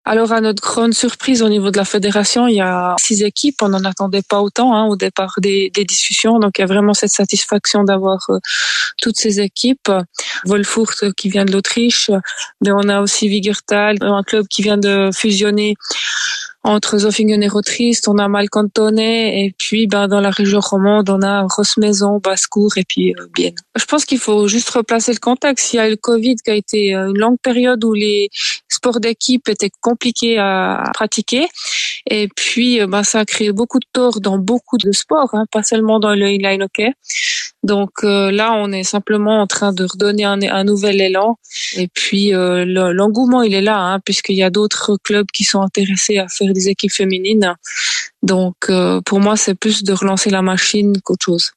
Alors, à notre grande surprise, au niveau de la fédération, il y a 6 équipes. On n'en attendait pas autant au départ des discussions. Donc, il y a vraiment cette satisfaction d'avoir toutes ces équipes. Wolfurt qui vient de l'Autriche, mais on a aussi Wiggertal, un club qui vient de fusionner entre Zofingen et Rotrist. On a Malcantone, et puis dans la région romande, on a Rossmaison, Basse-Cour et puis Bienne. Je pense qu'il faut juste replacer le contexte. Il y a eu le Covid qui a été une longue période où les sports d'équipe étaient compliqués à pratiquer. Et puis, ça a créé beaucoup de tort dans beaucoup de sports, pas seulement dans le inline hockey. Donc là, on est simplement en train de redonner un nouvel élan. Et puis, l'engouement, il est là, puisqu'il y a d'autres clubs qui sont intéressés à faire des équipes féminines. Donc, pour moi, c'est plus de relancer la machine qu'autre chose.